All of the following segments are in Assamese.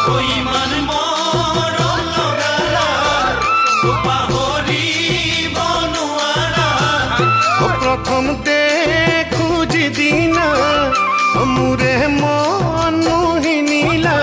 ইমান মৰম লগালা পাহৰিব নোৱাৰা প্ৰথমতে খুজি দিনা মোৰে মন মোহিনীলা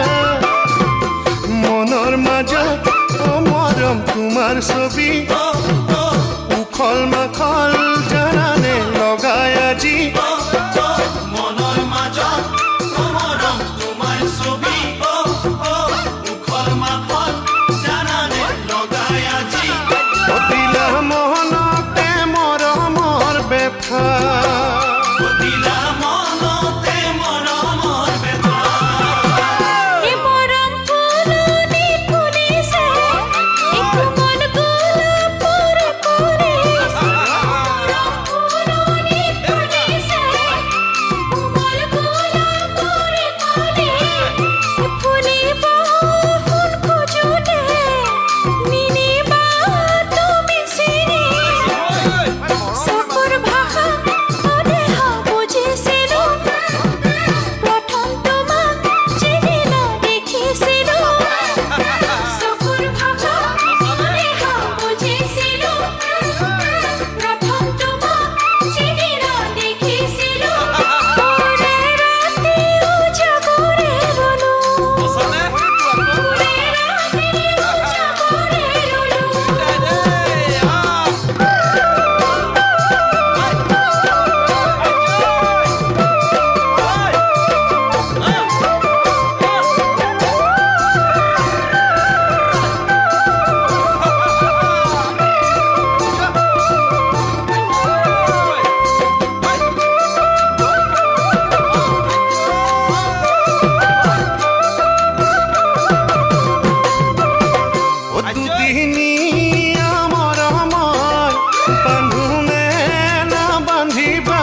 মনৰ মাজত মৰম তোমাৰ ছবি উখল মাখল জানানে লগাই আজি মনৰ মাজত মৰম তোমাৰ ছবি উখল মাখল জানানে লগাই আজি দিলা মনতে মৰমৰ বেথা দিলা মনতে মৰমৰ বেথা এই মৰম ফুলনি ফুলিছে এই কোমল গোলাপৰ পৰে মৰম ফুলনি ফুলিছে কোমল গোলাপৰ পৰে ফুলিব ফুল খোজোতে নিনিবা তুমি চিনি চকুৰ ভাষা দেহ বুজিছিলো প্ৰথম তোমাক যিদিনা দেখিছিলো চকুৰ ভাষা দেহ বুজিছিলো প্ৰথম তোমাক যিদিনা দেখিছিলো ওৰে ৰাতি উজাগৰে ৰলো ওৰে ৰাতি উজাগৰে ৰলো দুদিনীয়া মৰমৰ বান্ধোনে না বান্ধিবা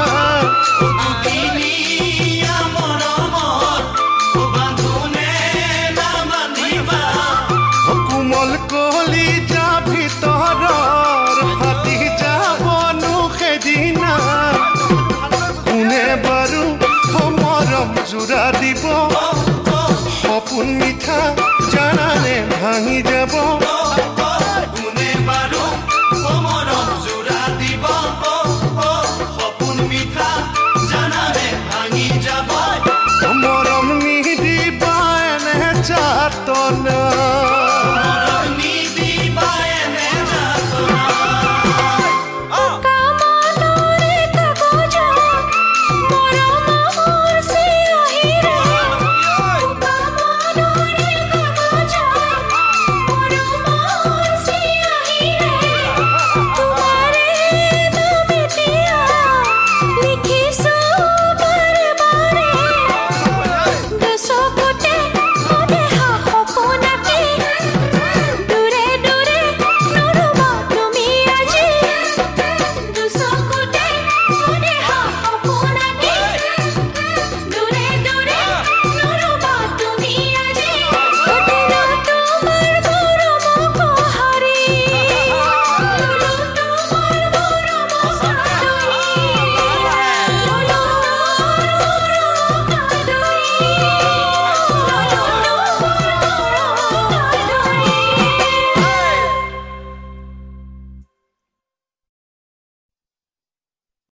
দুদিনীয়া মৰমৰ বান্ধোনে নামানিবা কোমল কলিজা ভিতৰৰ ফাটি যাবনো সেইদিনা কোনে বাৰু মৰম জোৰা দিব সপোন মিঠা জানানে ভাঙি যাব কোনে বাৰু মৰম জোৰা দিব সপোন মিঠা জানানে ভাঙি যাব মৰম নিদিবা এনে যাতনা